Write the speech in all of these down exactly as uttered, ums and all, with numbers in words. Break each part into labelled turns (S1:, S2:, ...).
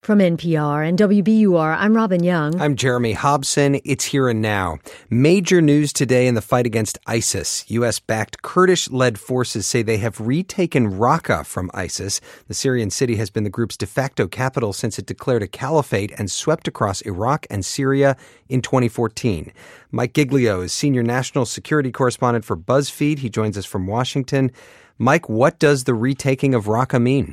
S1: From N P R and W B U R, I'm Robin Young.
S2: I'm Jeremy Hobson. It's here and now. Major news today in the fight against ISIS. U S-backed Kurdish-led forces say they have retaken Raqqa from ISIS. The Syrian city has been the group's de facto capital since it declared a caliphate and swept across Iraq and Syria in twenty fourteen. Mike Giglio is senior national security correspondent for BuzzFeed. He joins us from Washington. Mike, what does the retaking of Raqqa mean?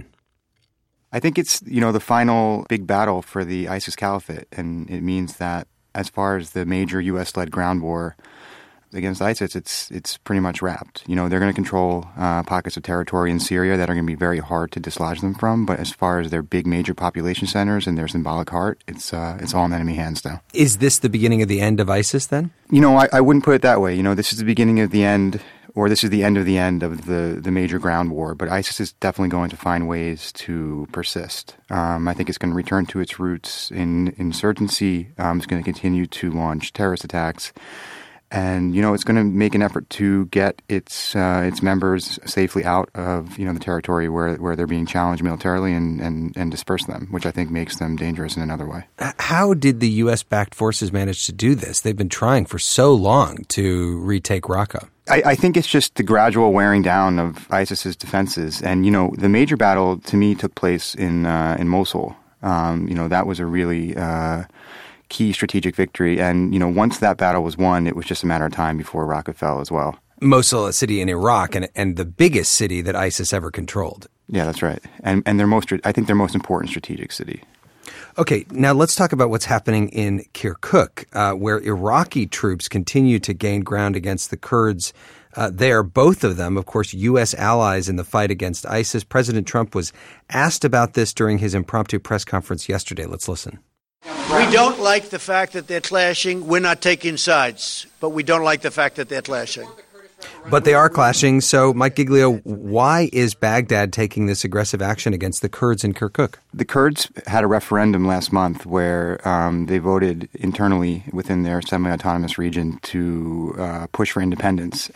S3: I think it's, you know, the final big battle for the ISIS caliphate, and it means that as far as the major U S-led ground war against ISIS, it's it's pretty much wrapped. You know, they're going to control uh, pockets of territory in Syria that are going to be very hard to dislodge them from, but as far as their big major population centers and their symbolic heart, it's uh, it's all in enemy hands now.
S2: Is this the beginning of the end of ISIS then?
S3: You know, I, I wouldn't put it that way. You know, this is the beginning of the end, or this is the end of the end of the, the major ground war. But ISIS is definitely going to find ways to persist. Um, I think it's going to return to its roots in insurgency. Um, it's going to continue to launch terrorist attacks. And, you know, it's going to make an effort to get its uh, its members safely out of, you know, the territory where, where they're being challenged militarily and, and, and disperse them, which I think makes them dangerous in another way.
S2: How did the U S-backed forces manage to do this? They've been trying for so long to retake Raqqa.
S3: I, I think it's just the gradual wearing down of ISIS's defenses. And, you know, the major battle, to me, took place in uh, in Mosul. Um, you know, that was a really uh, key strategic victory. And, you know, once that battle was won, it was just a matter of time before Raqqa fell as well.
S2: Mosul, a city in Iraq, and and the biggest city that ISIS ever controlled.
S3: Yeah, that's right. And and their most, I think their most important strategic city.
S2: Okay, now let's talk about what's happening in Kirkuk, uh, where Iraqi troops continue to gain ground against the Kurds uh, there. Both of them, of course, U S allies in the fight against ISIS. President Trump was asked about this during his impromptu press conference yesterday. Let's listen.
S4: We don't like the fact that they're clashing. We're not taking sides, but we don't like the fact that they're clashing.
S2: But they are clashing. So, Mike Giglio, why is Baghdad taking this aggressive action against the Kurds in Kirkuk?
S3: The Kurds had a referendum last month where um, they voted internally within their semi-autonomous region to uh, push for independence.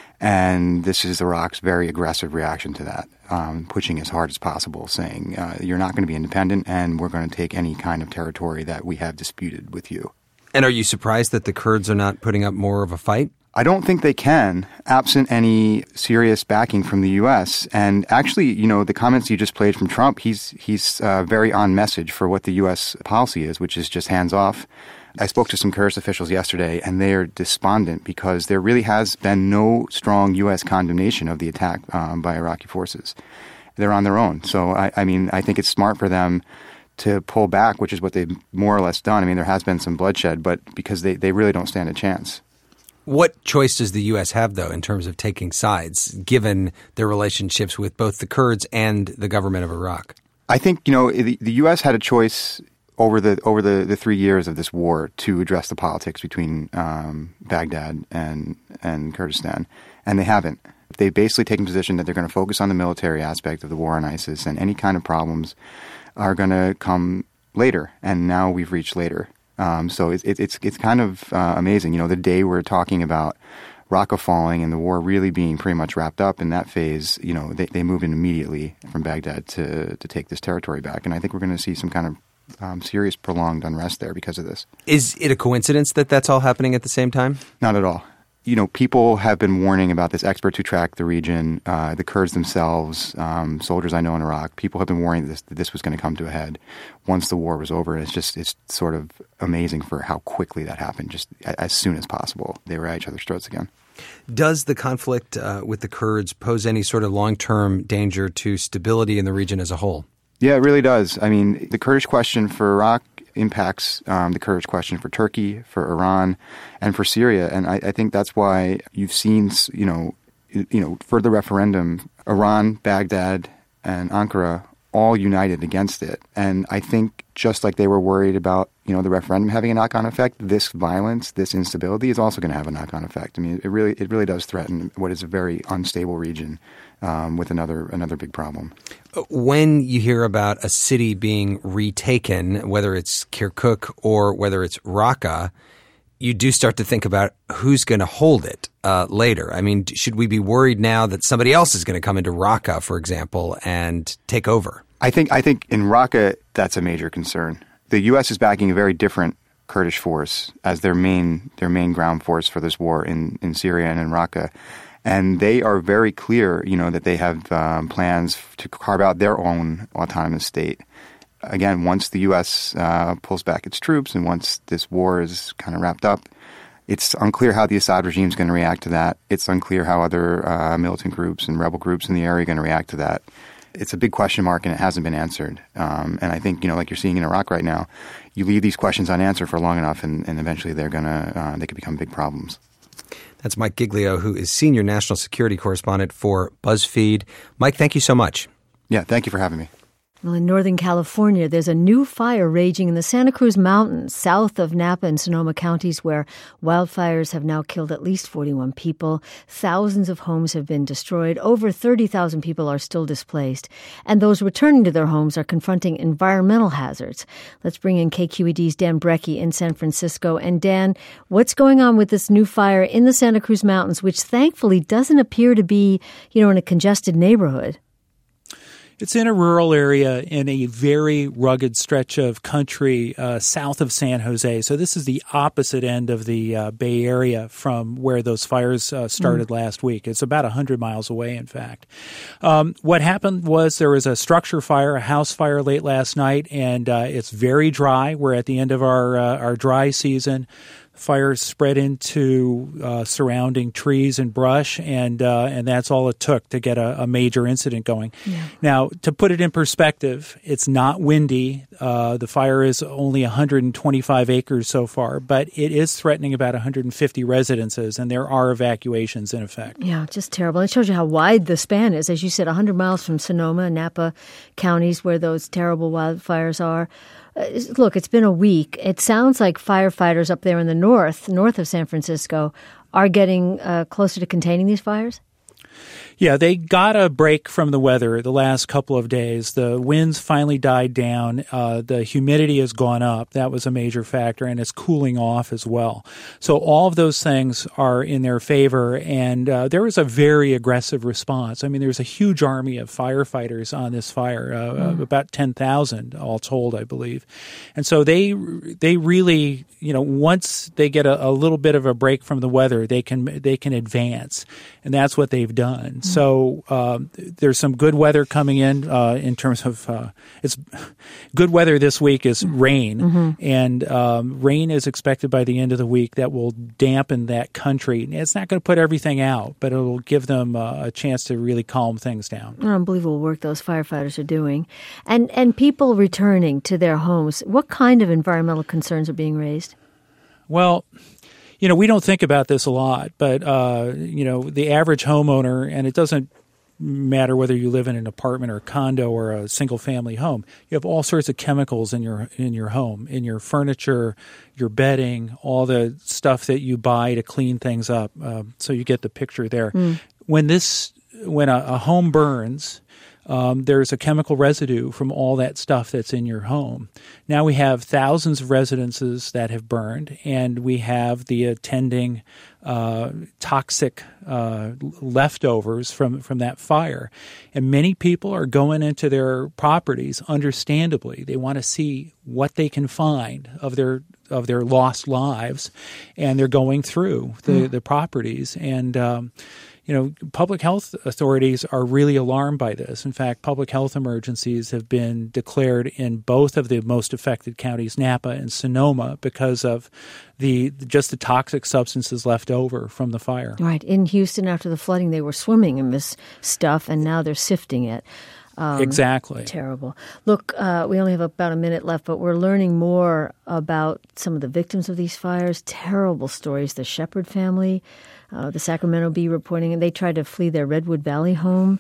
S3: And this is Iraq's very aggressive reaction to that, um, pushing as hard as possible, saying, uh, you're not going to be independent and we're going to take any kind of territory that we have disputed with you.
S2: And are you surprised that the Kurds are not putting up more of a fight?
S3: I don't think they can, absent any serious backing from the U S. And actually, you know, the comments you just played from Trump, he's he's uh, very on message for what the U S policy is, which is just hands off. I spoke to some Kurdish officials yesterday, and they are despondent because there really has been no strong U S condemnation of the attack um, by Iraqi forces. They're on their own. So, I, I mean, I think it's smart for them to pull back, which is what they've more or less done. I mean, there has been some bloodshed, but because they, they really don't stand a chance.
S2: What choice does the U S have, though, in terms of taking sides, given their relationships with both the Kurds and the government of Iraq?
S3: I think, you know, the, the U S had a choice over the over the, the three years of this war to address the politics between um, Baghdad and, and Kurdistan, and they haven't. They've basically taken a position that they're going to focus on the military aspect of the war on ISIS, and any kind of problems are going to come later, and now we've reached later. Um, so it, it, it's it's kind of uh, amazing. You know, the day we're talking about Raqqa falling and the war really being pretty much wrapped up in that phase, you know, they, they moved in immediately from Baghdad to, to take this territory back. And I think we're going to see some kind of um, serious prolonged unrest there because of this.
S2: Is it a coincidence that that's all happening at the same time?
S3: Not at all. You know, people have been warning about this, experts who track the region, uh, the Kurds themselves, um, soldiers I know in Iraq. People have been warning that this, that this was going to come to a head once the war was over. And it's just, it's sort of amazing for how quickly that happened. Just as soon as possible, they were at each other's throats again.
S2: Does the conflict uh, with the Kurds pose any sort of long-term danger to stability in the region as a whole?
S3: Yeah, it really does. I mean, the Kurdish question for Iraq impacts um, the Kurdish question for Turkey, for Iran, and for Syria. And I, I think that's why you've seen, you know, you know, for the referendum, Iran, Baghdad, and Ankara all united against it. And I think just like they were worried about, you know, the referendum having a knock-on effect, this violence, this instability is also going to have a knock-on effect. I mean, it really it really does threaten what is a very unstable region um, with another another big problem.
S2: When you hear about a city being retaken, whether it's Kirkuk or whether it's Raqqa, you do start to think about who's going to hold it uh, later. I mean, should we be worried now that somebody else is going to come into Raqqa, for example, and take over?
S3: I think I think in Raqqa, that's a major concern. The U S is backing a very different Kurdish force as their main their main ground force for this war in, in Syria and in Raqqa. And they are very clear, you know, that they have um, plans to carve out their own autonomous state. Again, once the U S uh, pulls back its troops and once this war is kind of wrapped up, it's unclear how the Assad regime is going to react to that. It's unclear how other uh, militant groups and rebel groups in the area are going to react to that. It's a big question mark, and it hasn't been answered. Um, and I think, you know, like you're seeing in Iraq right now, you leave these questions unanswered for long enough, and, and eventually they're gonna uh, they could become big problems.
S2: That's Mike Giglio, who is senior national security correspondent for BuzzFeed. Mike, thank you so much.
S3: Yeah, thank you for having me.
S1: Well, in Northern California, there's a new fire raging in the Santa Cruz Mountains, south of Napa and Sonoma counties, where wildfires have now killed at least forty-one people. Thousands of homes have been destroyed. Over thirty thousand people are still displaced. And those returning to their homes are confronting environmental hazards. Let's bring in K Q E D's Dan Brekke in San Francisco. And Dan, what's going on with this new fire in the Santa Cruz Mountains, which thankfully doesn't appear to be, you know, in a congested neighborhood?
S5: It's in a rural area in a very rugged stretch of country uh, south of San Jose. So this is the opposite end of the uh, Bay Area from where those fires uh, started mm. last week. It's about one hundred miles away, in fact. Um, what happened was there was a structure fire, a house fire late last night, and uh, it's very dry. We're at the end of our uh, our dry season. Fire spread into uh, surrounding trees and brush, and uh, and that's all it took to get a, a major incident going. Yeah. Now, to put it in perspective, it's not windy. Uh, the fire is only one hundred twenty-five acres so far, but it is threatening about one hundred fifty residences, and there are evacuations in effect.
S1: Yeah, just terrible. It shows you how wide the span is. As you said, one hundred miles from Sonoma and Napa counties where those terrible wildfires are. Uh, look, it's been a week. It sounds like firefighters up there in the north, north of San Francisco, are getting uh, closer to containing these fires?
S5: Yeah, they got a break from the weather the last couple of days. The winds finally died down. Uh, the humidity has gone up. That was a major factor, and it's cooling off as well. So all of those things are in their favor, and uh, there was a very aggressive response. I mean, there's a huge army of firefighters on this fire, uh, mm. about ten thousand all told, I believe. And so they they really, you know, once they get a, a little bit of a break from the weather, they can they can advance, and that's what they've done. Mm. So um, there's some good weather coming in uh, in terms of uh, it's good weather this week is rain, mm-hmm. and um, rain is expected by the end of the week that will dampen that country. It's not going to put everything out, but it'll give them uh, a chance to really calm things down.
S1: Unbelievable work those firefighters are doing. And, and people returning to their homes, what kind of environmental concerns are being raised?
S5: Well, you know, we don't think about this a lot, but, uh, you know, the average homeowner, and it doesn't matter whether you live in an apartment or a condo or a single-family home, you have all sorts of chemicals in your in your home, in your furniture, your bedding, all the stuff that you buy to clean things up. Uh, so you get the picture there. Mm. When this, when a, a home burns, Um, there's a chemical residue from all that stuff that's in your home. Now we have thousands of residences that have burned, and we have the attending uh, toxic uh, leftovers from, from that fire. And many people are going into their properties, understandably. They want to see what they can find of their of their lost lives, and they're going through the, mm. the properties. And um You know, public health authorities are really alarmed by this. In fact, public health emergencies have been declared in both of the most affected counties, Napa and Sonoma, because of the just the toxic substances left over from the fire.
S1: Right. In Houston, after the flooding, they were swimming in this stuff, and now they're sifting it. Um,
S5: exactly.
S1: Terrible. Look, uh, we only have about a minute left, but we're learning more about some of the victims of these fires. Terrible stories. The Shepherd family, uh, the Sacramento Bee reporting, and they tried to flee their Redwood Valley home.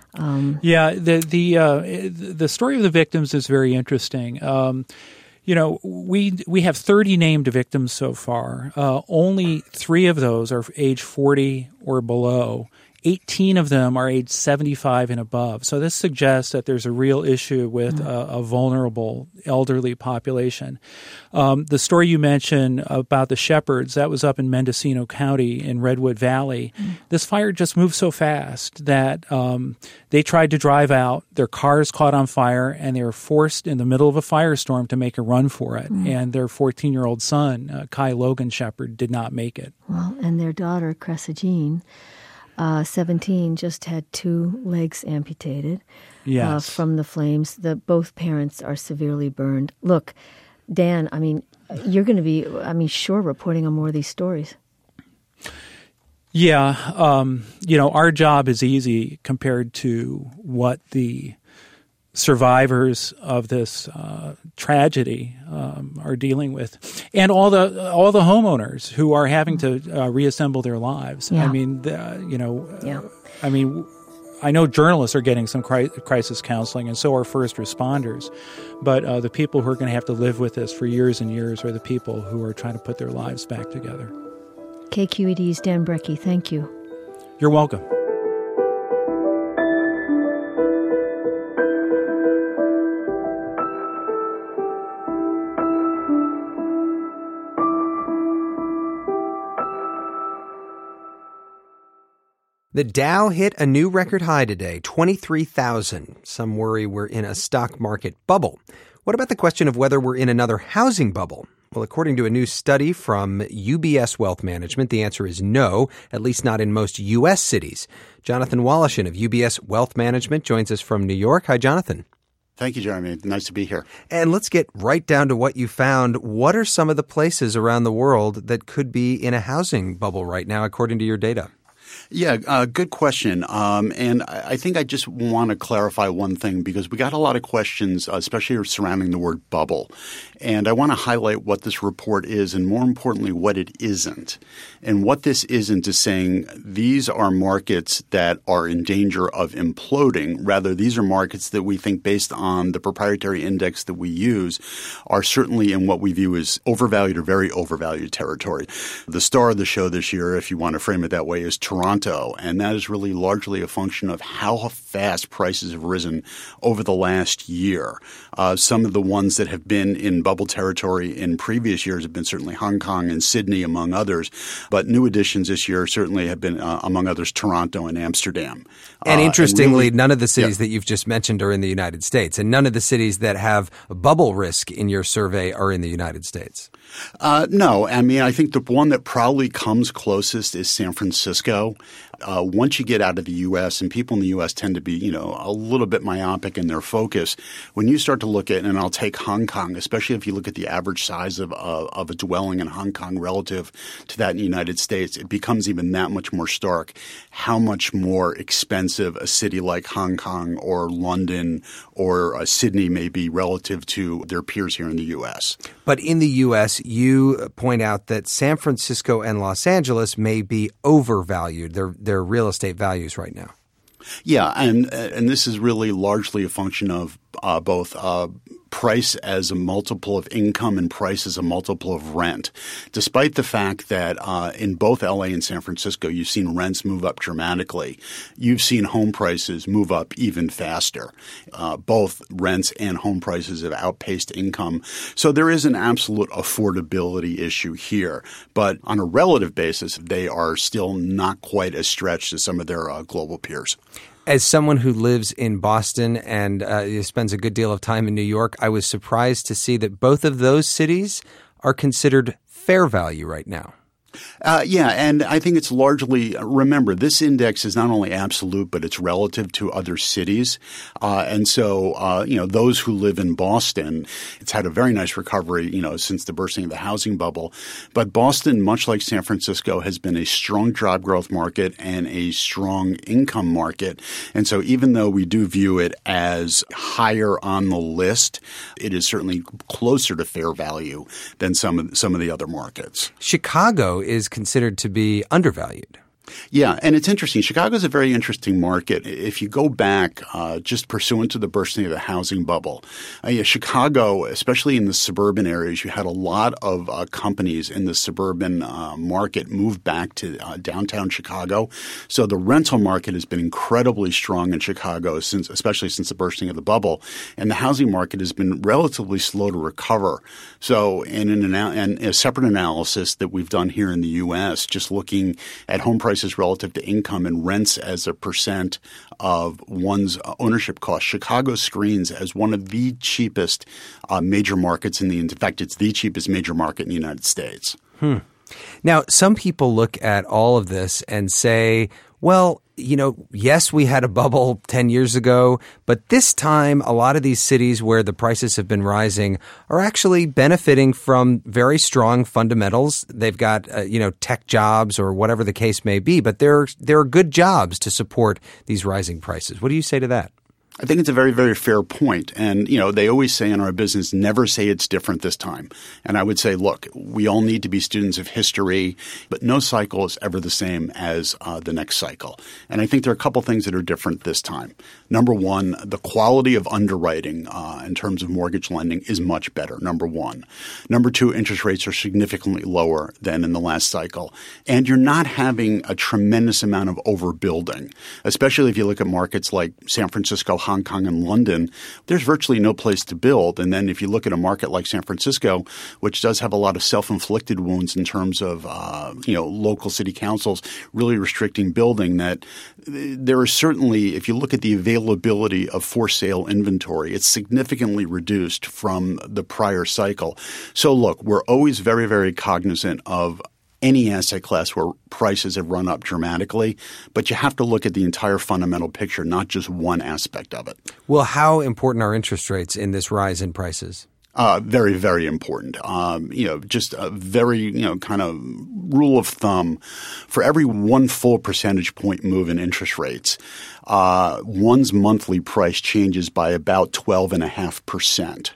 S1: Um,
S5: yeah, the the uh, the story of the victims is very interesting. Um, you know, we we have thirty named victims so far. Uh, only three of those are age forty or below. eighteen of them are age seventy-five and above. So this suggests that there's a real issue with mm. a, a vulnerable elderly population. Um, the story you mentioned about the shepherds, that was up in Mendocino County in Redwood Valley. Mm. This fire just moved so fast that um, they tried to drive out. Their cars caught on fire, and they were forced in the middle of a firestorm to make a run for it. Mm. And their fourteen-year-old son, uh, Kai Logan Shepard, did not make it.
S1: Well, and their daughter, Cressa Jean, uh, seventeen, just had two legs amputated
S5: yes.
S1: uh, from the flames. The, both parents are severely burned. Look, Dan, I mean, you're going to be, I mean, sure, reporting on more of these stories.
S5: Yeah. Um, you know, our job is easy compared to what the survivors of this uh, tragedy um, are dealing with, and all the all the homeowners who are having to uh, reassemble their lives.
S1: Yeah.
S5: I mean, the, you know,
S1: yeah.
S5: I mean, I know journalists are getting some cri- crisis counseling, and so are first responders. But uh, the people who are going to have to live with this for years and years are the people who are trying to put their lives back together.
S1: K Q E D's Dan Brekke, thank you.
S5: You're welcome.
S2: The Dow hit a new record high today, twenty-three thousand. Some worry we're in a stock market bubble. What about the question of whether we're in another housing bubble? Well, according to a new study from U B S Wealth Management, the answer is no, at least not in most U S cities. Jonathan Woloshin of U B S Wealth Management joins us from New York. Hi, Jonathan.
S6: Thank you, Jeremy. Nice to be here.
S2: And let's get right down to what you found. What are some of the places around the world that could be in a housing bubble right now, according to your data?
S6: Yeah, uh, good question. Um, and I think I just want to clarify one thing because we got a lot of questions, uh, especially surrounding the word bubble. And I want to highlight what this report is and, more importantly, what it isn't. And what this isn't is saying these are markets that are in danger of imploding. Rather, these are markets that we think, based on the proprietary index that we use, are certainly in what we view as overvalued or very overvalued territory. The star of the show this year, if you want to frame it that way, is Toronto. And that is really largely a function of how fast prices have risen over the last year. Uh, some of the ones that have been in bubble territory in previous years have been certainly Hong Kong and Sydney, among others. But new additions this year certainly have been, uh, among others, Toronto and Amsterdam.
S2: And interestingly, uh, and really,
S6: none
S2: none of the cities yeah. that you've just mentioned are in the United States. And none of the cities that have bubble risk in your survey are in the United States.
S6: Uh, no. I mean, I think the one that probably comes closest is San Francisco. Uh, once you get out of the U S, and people in the U S tend to be, you know, a little bit myopic in their focus, when you start to look at, and I'll take Hong Kong, especially if you look at the average size of, uh, of a dwelling in Hong Kong relative to that in the United States, it becomes even that much more stark how much more expensive a city like Hong Kong or London or uh, Sydney may be relative to their peers here in the U S.
S2: But in the U S, you point out that San Francisco and Los Angeles may be overvalued. They're their real estate values right now.
S6: Yeah, and and this is really largely a function of uh, both uh, price as a multiple of income and price as a multiple of rent. Despite the fact that uh, in both L A and San Francisco, you've seen rents move up dramatically, you've seen home prices move up even faster. Uh, both rents and home prices have outpaced income. So there is an absolute affordability issue here. But on a relative basis, they are still not quite as stretched as some of their uh, global peers.
S2: As someone who lives in Boston and uh, spends a good deal of time in New York, I was surprised to see that both of those cities are considered fair value right now.
S6: Uh, yeah, and I think it's largely – remember, this index is not only absolute, but it's relative to other cities. Uh, and so, uh, you know, those who live in Boston, it's had a very nice recovery, you know, since the bursting of the housing bubble. But Boston, much like San Francisco, has been a strong job growth market and a strong income market. And so even though we do view it as higher on the list, it is certainly closer to fair value than some of, some of the other markets.
S2: Chicago is considered to be undervalued.
S6: Yeah, and it's interesting. Chicago is a very interesting market. If you go back uh, just pursuant to the bursting of the housing bubble, uh, yeah, Chicago, especially in the suburban areas, you had a lot of uh, companies in the suburban uh, market move back to uh, downtown Chicago. So the rental market has been incredibly strong in Chicago, since, especially since the bursting of the bubble, and the housing market has been relatively slow to recover. So in an ana- in a separate analysis that we've done here in the U S, just looking at home prices relative to income and rents as a percent of one's ownership cost, Chicago screens as one of the cheapest uh, major markets in the – in fact, it's the cheapest major market in the United States.
S2: Hmm. Now, some people look at all of this and say, well, you know, yes, we had a bubble ten years ago, but this time a lot of these cities where the prices have been rising are actually benefiting from very strong fundamentals. They've got, uh, you know, tech jobs or whatever the case may be, but there, there are good jobs to support these rising prices. What do you say to that?
S6: I think it's a very, very fair point. And, you know, they always say in our business, never say it's different this time. And I would say, look, we all need to be students of history, but no cycle is ever the same as uh, the next cycle. And I think there are a couple things that are different this time. Number one, the quality of underwriting uh, in terms of mortgage lending is much better, number one. Number two, interest rates are significantly lower than in the last cycle. And you're not having a tremendous amount of overbuilding, especially if you look at markets like San Francisco, Hong Kong, and London. There's virtually no place to build. And then if you look at a market like San Francisco, which does have a lot of self-inflicted wounds in terms of uh, you know local city councils really restricting building, that there is certainly, if you look at the availability of for-sale inventory, it's significantly reduced from the prior cycle. So look, we're always very, very cognizant of any asset class where prices have run up dramatically, but you have to look at the entire fundamental picture, not just one aspect of it.
S2: Well, how important are interest rates in this rise in prices?
S6: Uh, very, very important. Um, you know, just a very, you know, kind of rule of thumb. For every one full percentage point move in interest rates, uh, one's monthly price changes by about twelve point five percent.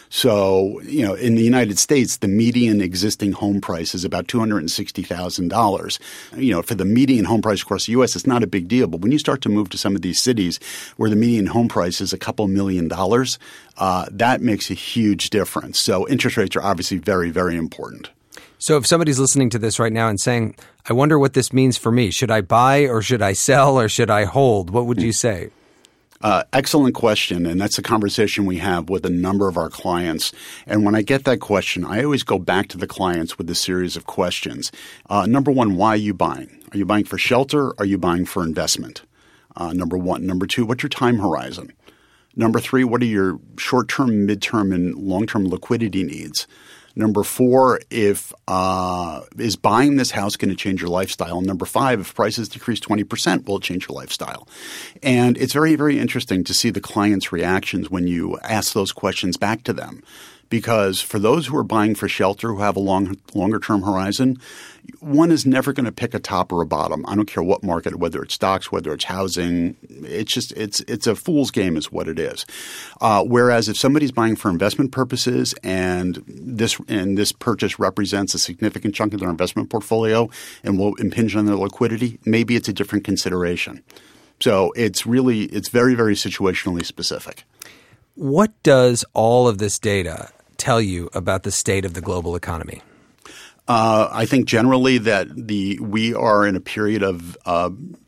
S6: So, you know, in the United States, the median existing home price is about two hundred sixty thousand dollars. You know, for the median home price across the U S, it's not a big deal. But when you start to move to some of these cities where the median home price is a couple million dollars, uh, that makes a huge difference. So interest rates are obviously very, very important.
S2: So if somebody's listening to this right now and saying, I wonder what this means for me, should I buy or should I sell or should I hold? What would you say?
S6: Uh, excellent question, and that's a conversation we have with a number of our clients. And when I get that question, I always go back to the clients with a series of questions. Uh, number one, why are you buying? Are you buying for shelter? Are you buying for investment? Uh, number one. Number two, what's your time horizon? Number three, what are your short-term, mid-term, and long-term liquidity needs? Number four, if uh, is buying this house going to change your lifestyle? And number five, if prices decrease twenty percent, will it change your lifestyle? And it's very, very interesting to see the clients' reactions when you ask those questions back to them. Because for those who are buying for shelter, who have a long, longer-term horizon, one is never going to pick a top or a bottom. I don't care what market, whether it's stocks, whether it's housing. It's just it's it's a fool's game is what it is. Uh, whereas if somebody's buying for investment purposes and this and this purchase represents a significant chunk of their investment portfolio and will impinge on their liquidity, maybe it's a different consideration. So it's really it's very, very situationally specific.
S2: What does all of this data tell you about the state of the global economy?
S6: Uh, I think generally that the we are in a period of uh,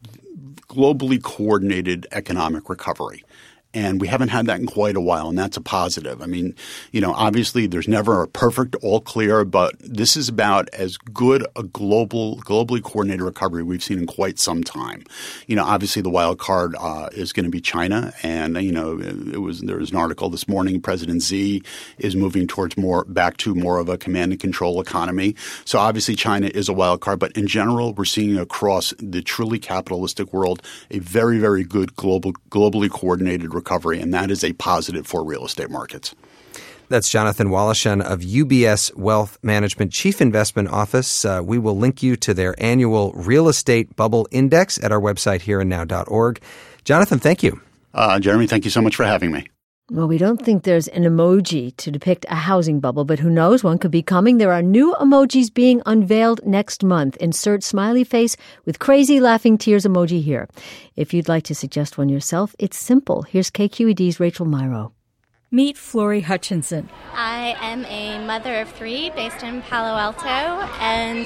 S6: globally coordinated economic recovery. And we haven't had that in quite a while, and that's a positive. I mean, you know, obviously there's never a perfect all clear, but this is about as good a global, globally coordinated recovery we've seen in quite some time. You know, obviously the wild card uh, is going to be China, and you know, it was there was an article this morning. President Xi is moving towards more back to more of a command and control economy. So obviously China is a wild card, but in general, we're seeing across the truly capitalistic world a very, very good global, globally coordinated recovery. recovery, and that is a positive for real estate markets.
S2: That's Jonathan Wallachon of U B S Wealth Management Chief Investment Office. Uh, we will link you to their annual Real Estate Bubble Index at our website here and now dot org. Jonathan, thank you.
S6: Uh, Jeremy, thank you so much for having me.
S1: Well, we don't think there's an emoji to depict a housing bubble, but who knows, one could be coming. There are new emojis being unveiled next month. Insert smiley face with crazy laughing tears emoji here. If you'd like to suggest one yourself, it's simple. Here's K Q E D's Rachel Myrow.
S7: Meet Flory Hutchinson.
S8: I am a mother of three based in Palo Alto, and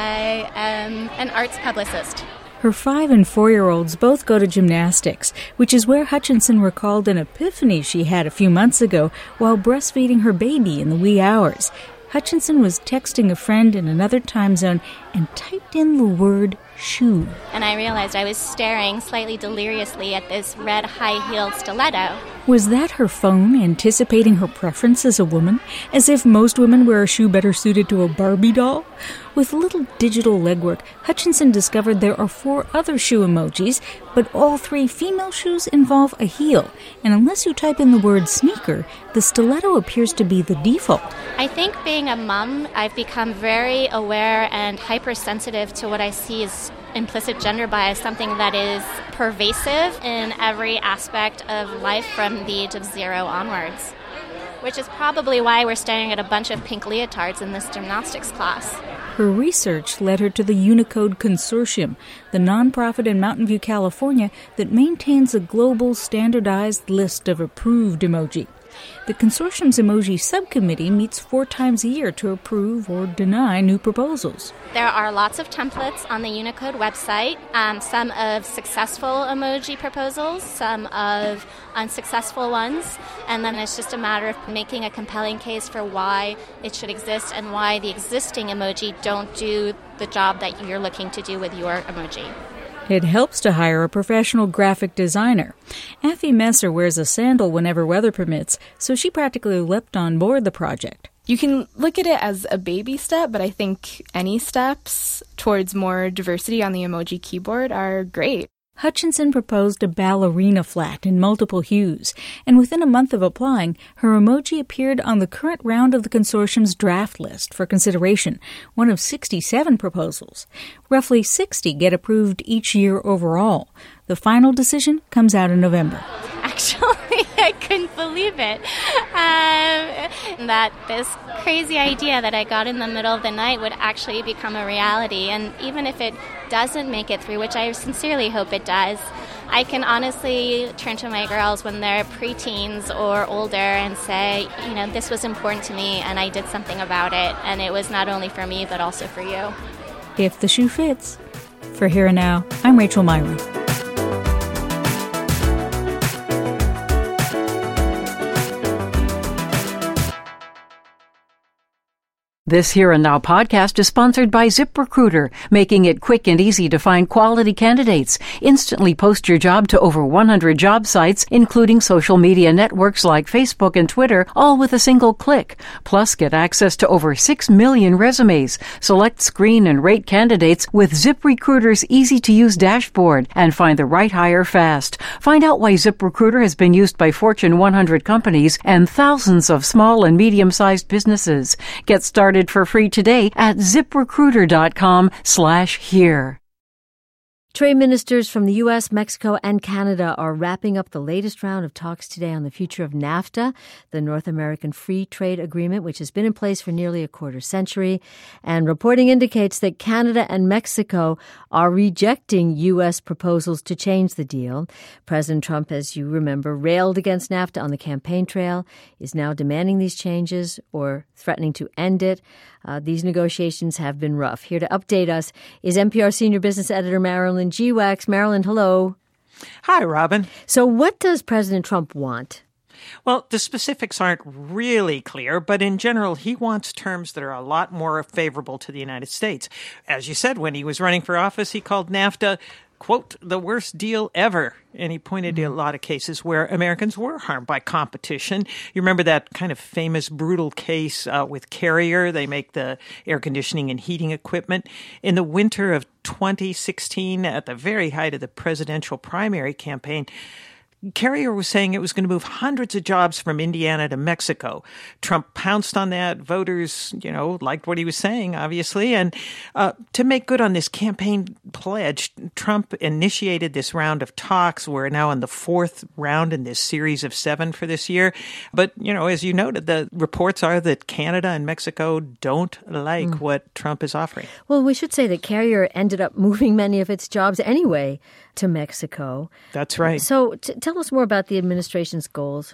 S8: I am an arts publicist.
S7: Her five- and four-year-olds both go to gymnastics, which is where Hutchinson recalled an epiphany she had a few months ago while breastfeeding her baby in the wee hours. Hutchinson was texting a friend in another time zone and typed in the word shoe.
S8: And I realized I was staring slightly deliriously at this red high-heeled stiletto.
S7: Was that her phone anticipating her preference as a woman? As if most women wear a shoe better suited to a Barbie doll? With little digital legwork, Hutchinson discovered there are four other shoe emojis, but all three female shoes involve a heel. And unless you type in the word sneaker, the stiletto appears to be the default.
S8: I think being a mom, I've become very aware and hypersensitive to what I see as implicit gender bias, something that is pervasive in every aspect of life from the age of zero onwards, which is probably why we're staring at a bunch of pink leotards in this gymnastics class.
S7: Her research led her to the Unicode Consortium, the nonprofit in Mountain View, California, that maintains a global standardized list of approved emoji. The consortium's emoji subcommittee meets four times a year to approve or deny new proposals.
S8: There are lots of templates on the Unicode website, um, some of successful emoji proposals, some of unsuccessful ones, and then it's just a matter of making a compelling case for why it should exist and why the existing emoji don't do the job that you're looking to do with your emoji.
S7: It helps to hire a professional graphic designer. Affie Messer wears a sandal whenever weather permits, so she practically leapt on board the project.
S9: You can look at it as a baby step, but I think any steps towards more diversity on the emoji keyboard are great.
S7: Hutchinson proposed a ballerina flat in multiple hues, and within a month of applying, her emoji appeared on the current round of the consortium's draft list for consideration, one of sixty-seven proposals. Roughly sixty get approved each year overall. The final decision comes out in November.
S8: Actually, I couldn't believe it. Um, that this crazy idea that I got in the middle of the night would actually become a reality. And even if it doesn't make it through, which I sincerely hope it does, I can honestly turn to my girls when they're preteens or older and say, you know, this was important to me and I did something about it. And it was not only for me, but also for you.
S7: If the shoe fits. For Here and Now, I'm Rachel Myrow.
S10: This Here and Now podcast is sponsored by ZipRecruiter, making it quick and easy to find quality candidates. Instantly post your job to over one hundred job sites, including social media networks like Facebook and Twitter, all with a single click. Plus, get access to over six million resumes. Select, screen, and rate candidates with ZipRecruiter's easy-to-use dashboard and find the right hire fast. Find out why ZipRecruiter has been used by Fortune one hundred companies and thousands of small and medium-sized businesses. Get started for free today at ZipRecruiter.com slash here.
S1: Trade ministers from the U S, Mexico, and Canada are wrapping up the latest round of talks today on the future of NAFTA, the North American Free Trade Agreement, which has been in place for nearly a quarter century. And reporting indicates that Canada and Mexico are rejecting U S proposals to change the deal. President Trump, as you remember, railed against NAFTA on the campaign trail, is now demanding these changes or threatening to end it. Uh, these negotiations have been rough. Here to update us is N P R senior business editor Marilyn Geewax. Marilyn, hello.
S11: Hi, Robin.
S1: So what does President Trump want?
S11: Well, the specifics aren't really clear, but in general, he wants terms that are a lot more favorable to the United States. As you said, when he was running for office, he called NAFTA, quote, the worst deal ever. And he pointed to a lot of cases where Americans were harmed by competition. You remember that kind of famous brutal case uh, with Carrier. They make the air conditioning and heating equipment. In the winter of twenty sixteen, at the very height of the presidential primary campaign, Carrier was saying it was going to move hundreds of jobs from Indiana to Mexico. Trump pounced on that. Voters, you know, liked what he was saying, obviously. And uh, to make good on this campaign pledge, Trump initiated this round of talks. We're now in the fourth round in this series of seven for this year. But, you know, as you noted, the reports are that Canada and Mexico don't like mm. what Trump is offering.
S1: Well, we should say that Carrier ended up moving many of its jobs anyway to Mexico.
S11: That's right.
S1: So t- tell us more about the administration's goals.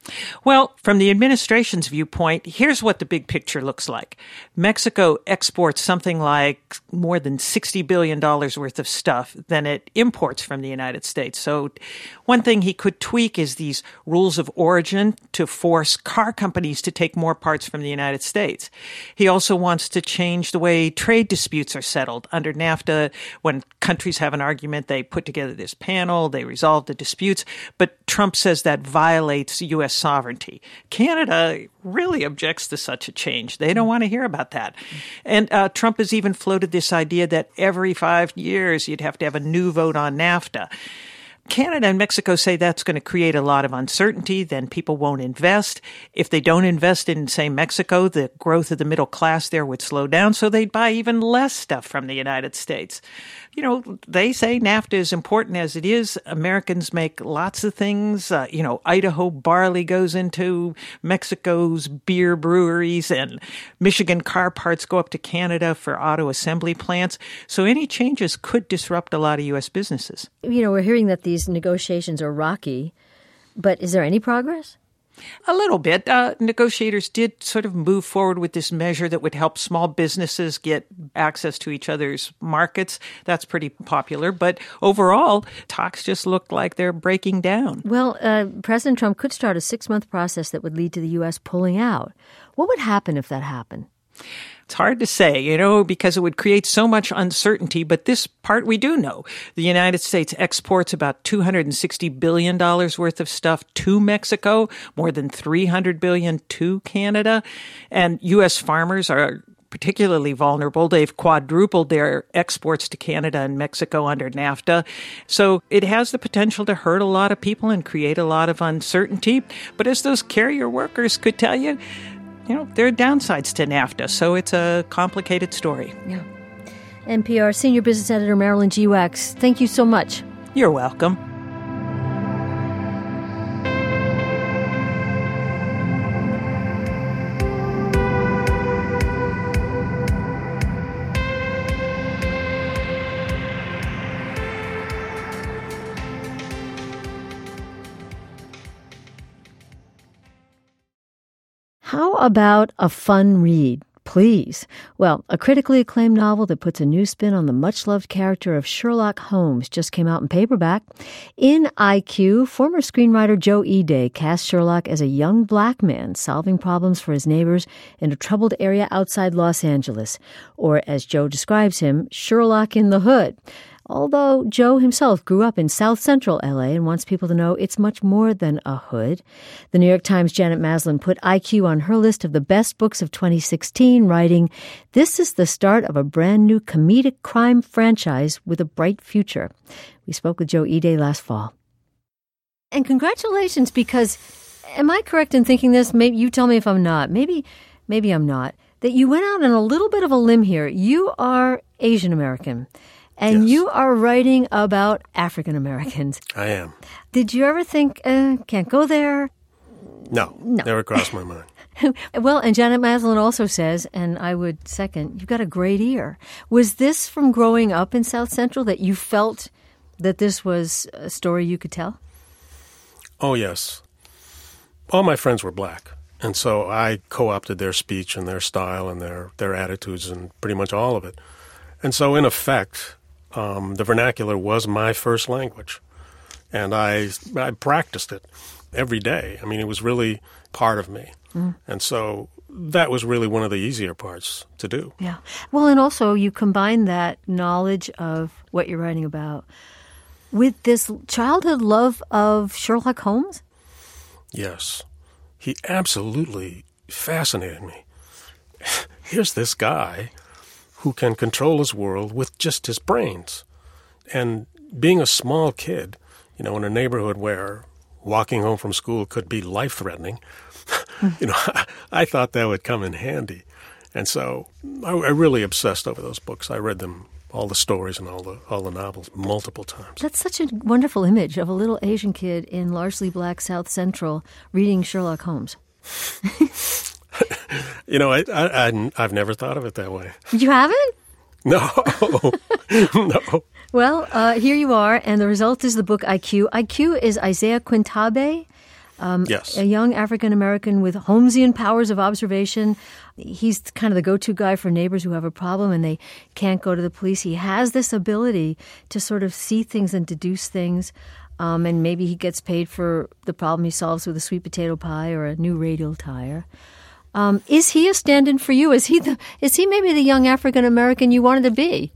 S11: Well, from the administration's viewpoint, here's what the big picture looks like. Mexico exports something like more than sixty billion dollars worth of stuff than it imports from the United States. So one thing he could tweak is these rules of origin to force car companies to take more parts from the United States. He also wants to change the way trade disputes are settled. Under NAFTA, when countries have an argument, they put together this panel, they resolve the disputes, but Trump says that violates U S sovereignty. Canada really objects to such a change. They don't want to hear about that. And uh, Trump has even floated this idea that every five years you'd have to have a new vote on NAFTA. Canada and Mexico say that's going to create a lot of uncertainty. Then people won't invest. If they don't invest in, say, Mexico, the growth of the middle class there would slow down, so they'd buy even less stuff from the United States. You know, they say NAFTA is important as it is. Americans make lots of things. Uh, you know, Idaho barley goes into Mexico's beer breweries, and Michigan car parts go up to Canada for auto assembly plants. So any changes could disrupt a lot of U S businesses.
S1: You know, we're hearing that these negotiations are rocky, but is there any progress?
S11: A little bit. Uh, negotiators did sort of move forward with this measure that would help small businesses get access to each other's markets. That's pretty popular. But overall, talks just look like they're breaking down.
S1: Well, uh, President Trump could start a six-month process that would lead to the U S pulling out. What would happen if that happened?
S11: It's hard to say, you know, because it would create so much uncertainty. But this part we do know. The United States exports about two hundred sixty billion dollars worth of stuff to Mexico, more than three hundred billion dollars to Canada. And U S farmers are particularly vulnerable. They've quadrupled their exports to Canada and Mexico under NAFTA. So it has the potential to hurt a lot of people and create a lot of uncertainty. But as those carrier workers could tell you, you know, there are downsides to NAFTA, so it's a complicated story.
S1: Yeah. N P R Senior Business Editor Marilyn G. Wax, thank you so much.
S11: You're welcome.
S1: How about a fun read? Please. Well, a critically acclaimed novel that puts a new spin on the much-loved character of Sherlock Holmes just came out in paperback. In I Q, former screenwriter Joe Ide cast Sherlock as a young black man solving problems for his neighbors in a troubled area outside Los Angeles. Or, as Joe describes him, Sherlock in the hood. Although Joe himself grew up in South Central L A and wants people to know it's much more than a hood. The New York Times' Janet Maslin put I Q on her list of the best books of twenty sixteen, writing, "This is the start of a brand new comedic crime franchise with a bright future." We spoke with Joe Ide last fall. And congratulations, because am I correct in thinking this? Maybe you tell me if I'm not. Maybe, maybe I'm not. That you went out on a little bit of a limb here. You are Asian American. And
S12: yes.
S1: You are writing about African Americans.
S12: I am.
S1: Did you ever think, uh, can't go there?
S12: No,
S1: no.
S12: Never crossed my mind.
S1: Well, and Janet Maslin also says, and I would second, you've got a great ear. Was this from growing up in South Central that you felt that this was a story you could tell?
S12: Oh, yes. All my friends were black. And so I co-opted their speech and their style and their, their attitudes and pretty much all of it. And so, in effect, Um, the vernacular was my first language, and I I practiced it every day. I mean, it was really part of me, mm. and so that was really one of the easier parts to do.
S1: Yeah. Well, and also you combine that knowledge of what you're writing about with this childhood love of Sherlock Holmes?
S12: Yes. He absolutely fascinated me. Here's this guy who can control his world with just his brains. And being a small kid, you know, in a neighborhood where walking home from school could be life-threatening, you know, I, I thought that would come in handy. And so I, I really obsessed over those books. I read them, all the stories and all the all the novels, multiple times.
S1: That's such a wonderful image of a little Asian kid in largely black South Central reading Sherlock Holmes.
S12: You know, I, I, I, I've never thought of it that way.
S1: You haven't?
S12: No, no.
S1: Well, uh, here you are, and the result is the book I Q. I Q is Isaiah Quintabe, um,
S12: yes.
S1: a young African-American with Holmesian powers of observation. He's kind of the go-to guy for neighbors who have a problem and they can't go to the police. He has this ability to sort of see things and deduce things, um, and maybe he gets paid for the problem he solves with a sweet potato pie or a new radial tire. Um, is he a stand-in for you? Is he the? Is he maybe the young African-American you wanted to be?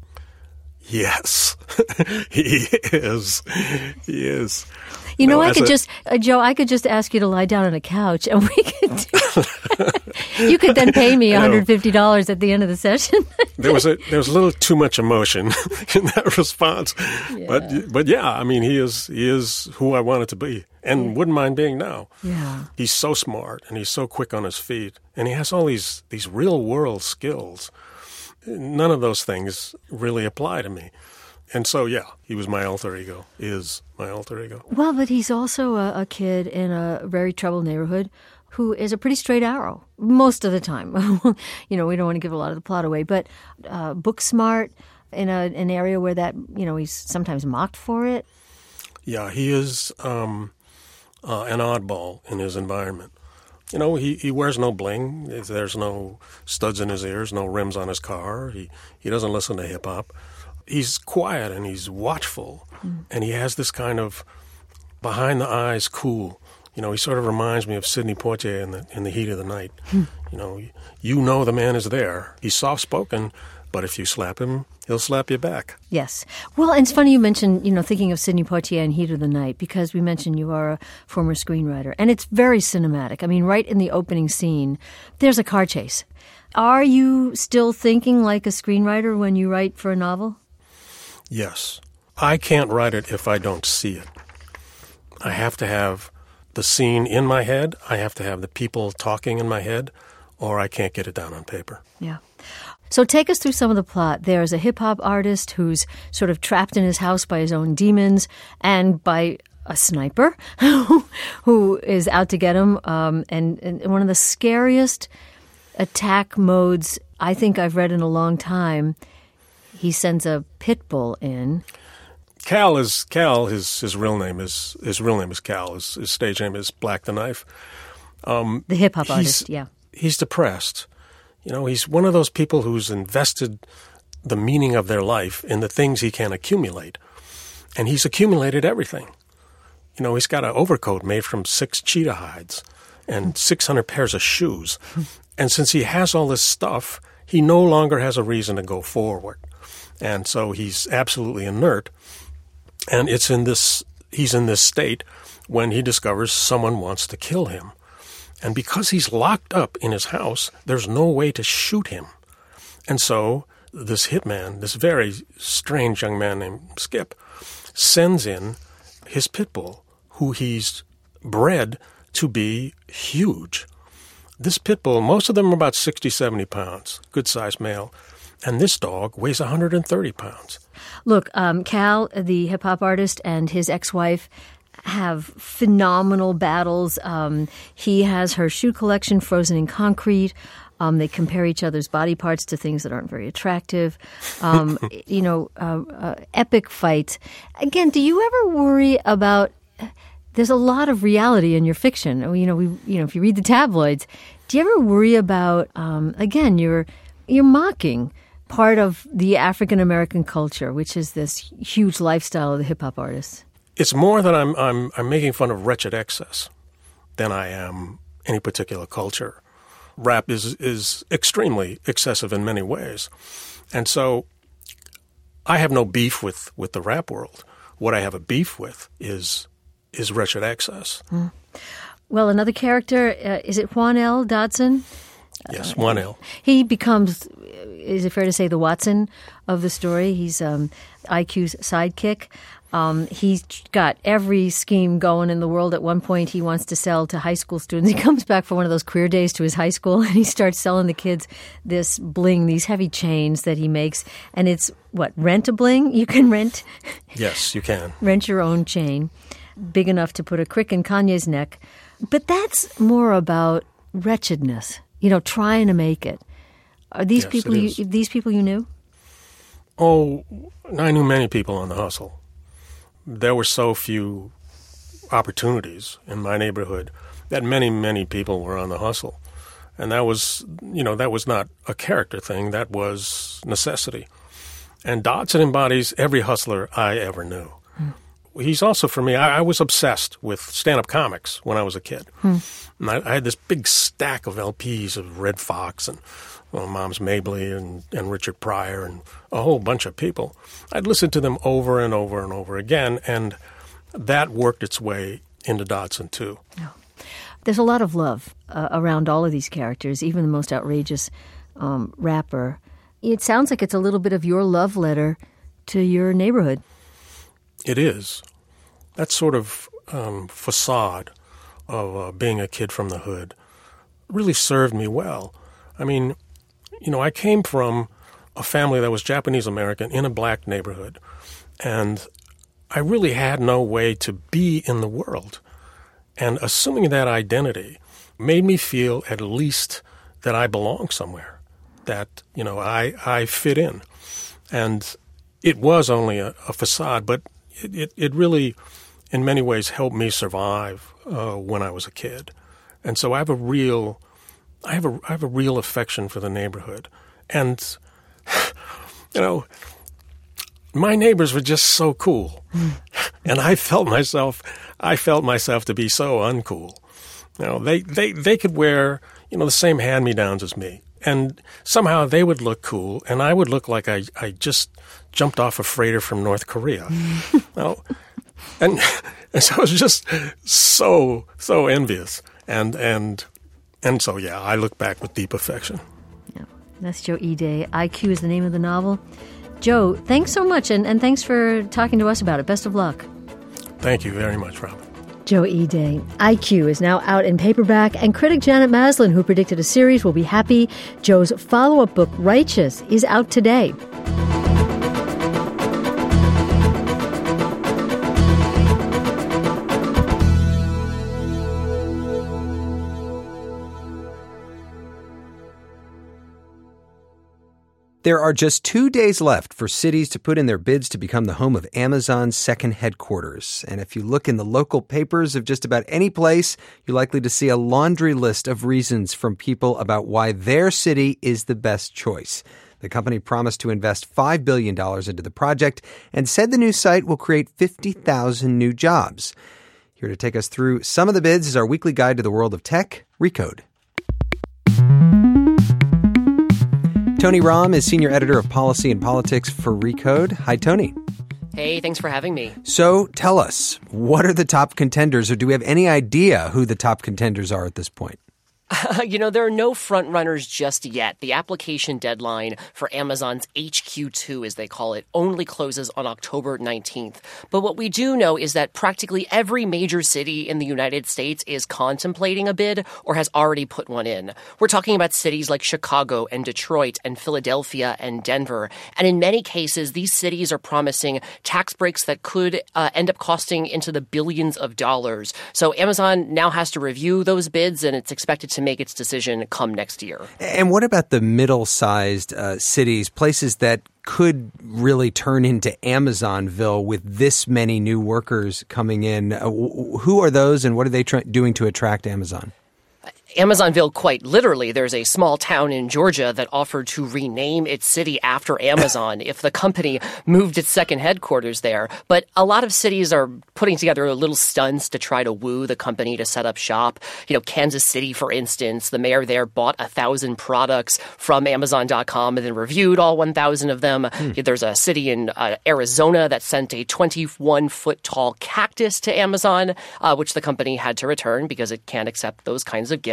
S12: Yes, he is. He is.
S1: You know,
S12: no,
S1: I could
S12: a,
S1: just, uh, Joe, I could just ask you to lie down on a couch and we could do You could then pay me one hundred fifty dollars at the end of the session.
S12: there was a there was a little too much emotion in that response.
S1: Yeah.
S12: But but yeah, I mean, he is he is who I wanted to be and yeah. wouldn't mind being now.
S1: Yeah.
S12: He's so smart and he's so quick on his feet and he has all these these real world skills. None of those things really apply to me. And so, yeah, he was my alter ego, is my alter ego.
S1: Well, but he's also a, a kid in a very troubled neighborhood who is a pretty straight arrow most of the time. You know, we don't want to give a lot of the plot away, but uh, book smart in a, an area where that, you know, he's sometimes mocked for it.
S12: Yeah, he is um, uh, an oddball in his environment. You know, he, he wears no bling. There's no studs in his ears, no rims on his car. He, he doesn't listen to hip-hop. He's quiet and he's watchful, mm. and he has this kind of behind-the-eyes cool. You know, he sort of reminds me of Sidney Poitier in the in the heat of the night. Mm. You know, you know the man is there. He's soft-spoken, but if you slap him, he'll slap you back.
S1: Yes. Well, and it's funny you mentioned, you know, thinking of Sidney Poitier in Heat of the Night, because we mentioned you are a former screenwriter, and it's very cinematic. I mean, right in the opening scene, there's a car chase. Are you still thinking like a screenwriter when you write for a novel?
S12: Yes. I can't write it if I don't see it. I have to have the scene in my head. I have to have the people talking in my head, or I can't get it down on paper.
S1: Yeah. So take us through some of the plot. There's a hip-hop artist who's sort of trapped in his house by his own demons and by a sniper who is out to get him. Um, and, and one of the scariest attack modes I think I've read in a long time. He sends a pit bull in.
S12: Cal is Cal. His his real name is his real name is Cal. His, his stage name is Black the Knife. Um,
S1: the hip hop artist, yeah.
S12: He's depressed. You know, he's one of those people who's invested the meaning of their life in the things he can accumulate, and he's accumulated everything. You know, he's got an overcoat made from six cheetah hides and six hundred pairs of shoes, and since he has all this stuff, he no longer has a reason to go forward. And so he's absolutely inert, and it's in this he's in this state when he discovers someone wants to kill him. And because he's locked up in his house, there's no way to shoot him. And so this hitman, this very strange young man named Skip, sends in his pit bull, who he's bred to be huge. This pit bull, most of them are about sixty, seventy pounds, good-sized male. And this dog weighs one hundred thirty pounds.
S1: Look, um, Cal, the hip-hop artist, and his ex-wife have phenomenal battles. Um, he has her shoe collection frozen in concrete. Um, they compare each other's body parts to things that aren't very attractive. Um, you know, uh, uh, epic fights. Again, do you ever worry about... There's a lot of reality in your fiction. You know, we, you know, if you read the tabloids, do you ever worry about, um, again, you're you're mocking part of the African-American culture, which is this huge lifestyle of the hip-hop artists?
S12: It's more that I'm I'm I'm making fun of wretched excess than I am any particular culture. Rap is is extremely excessive in many ways. And so I have no beef with, with the rap world. What I have a beef with is is wretched excess.
S1: Mm. Well, another character, uh, is it Juan L. Dodson?
S12: Yes, Juan L.
S1: He becomes, is it fair to say, the Watson of the story? He's um, I Q's sidekick. Um, he's got every scheme going in the world. At one point, he wants to sell to high school students. He comes back for one of those career days to his high school, and he starts selling the kids this bling, these heavy chains that he makes. And it's, what, rent a bling? You can rent?
S12: Yes, you can.
S1: Rent your own chain, big enough to put a crick in Kanye's neck. But that's more about wretchedness, you know, trying to make it. Are these
S12: Yes,
S1: people
S12: it
S1: you,
S12: is.
S1: these people you knew?
S12: Oh, I knew many people on the hustle. There were so few opportunities in my neighborhood that many, many people were on the hustle. And that was, you know, that was not a character thing. That was necessity. And Dodson embodies every hustler I ever knew. Hmm. He's also, for me, I, I was obsessed with stand-up comics when I was a kid. Hmm. And I, I had this big stack of L Ps of Red Fox and well, Moms Mabley and, and Richard Pryor and a whole bunch of people. I'd listen to them over and over and over again, and that worked its way into Dodson, too.
S1: Oh. There's a lot of love uh, around all of these characters, even the most outrageous um, rapper. It sounds like it's a little bit of your love letter to your neighborhood.
S12: It is. That sort of um, facade of uh, being a kid from the hood really served me well. I mean, you know, I came from a family that was Japanese American in a black neighborhood, and I really had no way to be in the world. And assuming that identity made me feel at least that I belong somewhere, that, you know, I, I fit in. And it was only a, a facade, but it, it, it really, in many ways, helped me survive uh, when I was a kid. And so I have a real... I have a I have a real affection for the neighborhood. And, you know, my neighbors were just so cool. Mm. And I felt myself I felt myself to be so uncool. You know, they, they, they could wear, you know, the same hand-me-downs as me. And somehow they would look cool, and I would look like I, I just jumped off a freighter from North Korea. Mm. You know, and, and so I was just so, so envious. And and And so, yeah, I look back with deep affection.
S1: Yeah, that's Joe Ide. I Q is the name of the novel. Joe, thanks so much, and, and thanks for talking to us about it. Best of luck.
S12: Thank you very much, Robin.
S1: Joe Ide. I Q is now out in paperback, and critic Janet Maslin, who predicted a series, will be happy. Joe's follow-up book, Righteous, is out today.
S2: There are just two days left for cities to put in their bids to become the home of Amazon's second headquarters. And if you look in the local papers of just about any place, you're likely to see a laundry list of reasons from people about why their city is the best choice. The company promised to invest five billion dollars into the project and said the new site will create fifty thousand new jobs. Here to take us through some of the bids is our weekly guide to the world of tech, Recode. Tony Rahm is senior editor of policy and politics for Recode. Hi, Tony.
S13: Hey, thanks for having me.
S2: So tell us, what are the top contenders, or do we have any idea who the top contenders are at this point?
S13: You know, there are no front runners just yet. The application deadline for Amazon's H Q two, as they call it, only closes on October nineteenth. But what we do know is that practically every major city in the United States is contemplating a bid or has already put one in. We're talking about cities like Chicago and Detroit and Philadelphia and Denver. And in many cases, these cities are promising tax breaks that could uh, end up costing into the billions of dollars. So Amazon now has to review those bids, and it's expected to make its decision come next year.
S2: And what about the middle-sized uh, cities, places that could really turn into Amazonville with this many new workers coming in? Uh, who are those, and what are they tra- doing to attract Amazon?
S13: Amazonville, quite literally, there's a small town in Georgia that offered to rename its city after Amazon if the company moved its second headquarters there. But a lot of cities are putting together little stunts to try to woo the company to set up shop. You know, Kansas City, for instance, the mayor there bought a thousand products from Amazon dot com and then reviewed all one thousand of them. Hmm. There's a city in uh, Arizona that sent a twenty-one foot tall cactus to Amazon, uh, which the company had to return because it can't accept those kinds of gifts.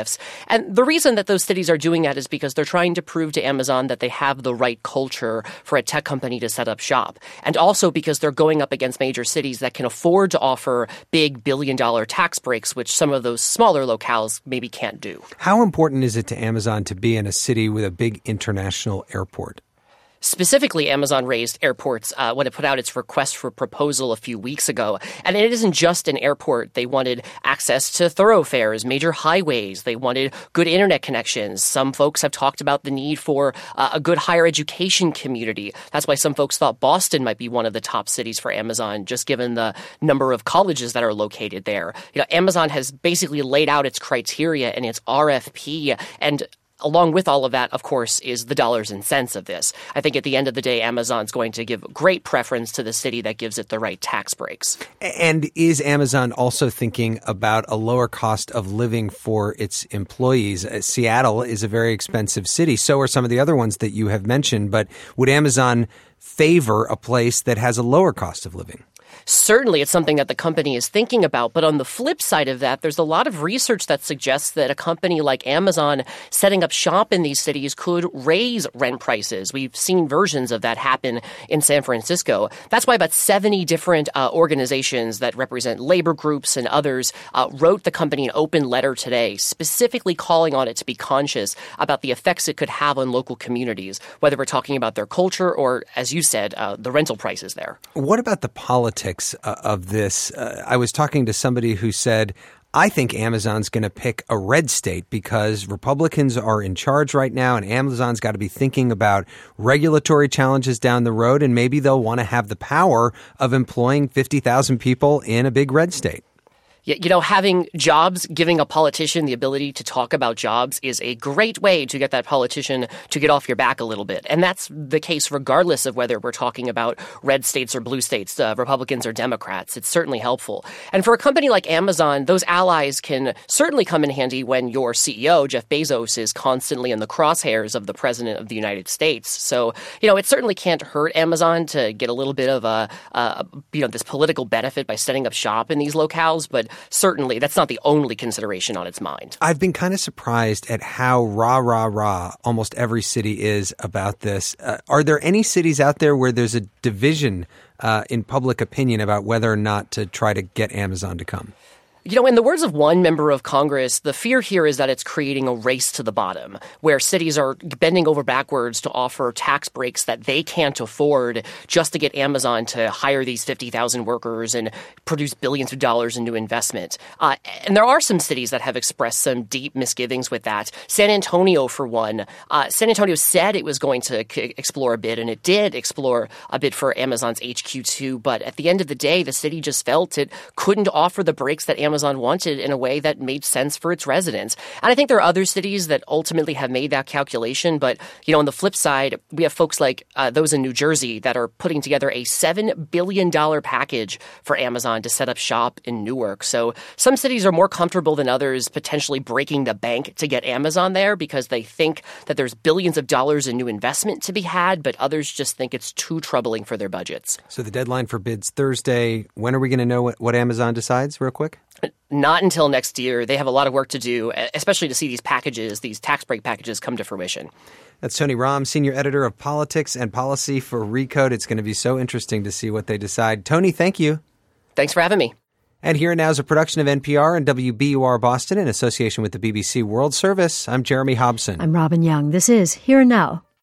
S13: tariffs. And the reason that those cities are doing that is because they're trying to prove to Amazon that they have the right culture for a tech company to set up shop. And also because they're going up against major cities that can afford to offer big billion-dollar tax breaks, which some of those smaller locales maybe can't do.
S2: How important is it to Amazon to be in a city with a big international airport?
S13: Specifically, Amazon raised airports uh, when it put out its request for proposal a few weeks ago. And it isn't just an airport. They wanted access to thoroughfares, major highways. They wanted good internet connections. Some folks have talked about the need for uh, a good higher education community. That's why some folks thought Boston might be one of the top cities for Amazon, just given the number of colleges that are located there. You know, Amazon has basically laid out its criteria in its R F P, and along with all of that, of course, is the dollars and cents of this. I think at the end of the day, Amazon's going to give great preference to the city that gives it the right tax breaks.
S2: And is Amazon also thinking about a lower cost of living for its employees? Uh, Seattle is a very expensive city. So are some of the other ones that you have mentioned. But would Amazon favor a place that has a lower cost of living?
S13: Certainly, it's something that the company is thinking about. But on the flip side of that, there's a lot of research that suggests that a company like Amazon setting up shop in these cities could raise rent prices. We've seen versions of that happen in San Francisco. That's why about seventy different uh, organizations that represent labor groups and others uh, wrote the company an open letter today, specifically calling on it to be conscious about the effects it could have on local communities, whether we're talking about their culture or, as you said, uh, the rental prices there.
S2: What about the politics of this? Uh, I was talking to somebody who said, I think Amazon's going to pick a red state because Republicans are in charge right now and Amazon's got to be thinking about regulatory challenges down the road, and maybe they'll want to have the power of employing fifty thousand people in a big red state.
S13: You know, having jobs, giving a politician the ability to talk about jobs is a great way to get that politician to get off your back a little bit. And that's the case regardless of whether we're talking about red states or blue states, uh, Republicans or Democrats. It's certainly helpful. And for a company like Amazon, those allies can certainly come in handy when your C E O, Jeff Bezos, is constantly in the crosshairs of the president of the United States. So, you know, it certainly can't hurt Amazon to get a little bit of a, uh, you know, this political benefit by setting up shop in these locales. But certainly, that's not the only consideration on its mind.
S2: I've been kind of surprised at how rah, rah, rah almost every city is about this. Uh, are there any cities out there where there's a division uh, in public opinion about whether or not to try to get Amazon to come?
S13: You know, in the words of one member of Congress, the fear here is that it's creating a race to the bottom, where cities are bending over backwards to offer tax breaks that they can't afford just to get Amazon to hire these fifty thousand workers and produce billions of dollars in new investment. Uh, and there are some cities that have expressed some deep misgivings with that. San Antonio, for one. Uh, San Antonio said it was going to c- explore a bid, and it did explore a bid for Amazon's H Q two. But at the end of the day, the city just felt it couldn't offer the breaks that Amazon Amazon wanted in a way that made sense for its residents. And I think there are other cities that ultimately have made that calculation. But, you know, on the flip side, we have folks like uh, those in New Jersey that are putting together a seven billion dollars package for Amazon to set up shop in Newark. So some cities are more comfortable than others potentially breaking the bank to get Amazon there because they think that there's billions of dollars in new investment to be had, but others just think it's too troubling for their budgets.
S2: So the deadline for bids Thursday. When are we going to know what, what Amazon decides real quick?
S13: Not until next year. They have a lot of work to do, especially to see these packages, these tax break packages come to fruition.
S2: That's Tony Romm, Senior Editor of Politics and Policy for Recode. It's going to be so interesting to see what they decide. Tony, thank you.
S13: Thanks for having me.
S2: And Here and Now is a production of N P R and W B U R Boston in association with the B B C World Service. I'm Jeremy Hobson.
S1: I'm Robin Young. This is Here and Now.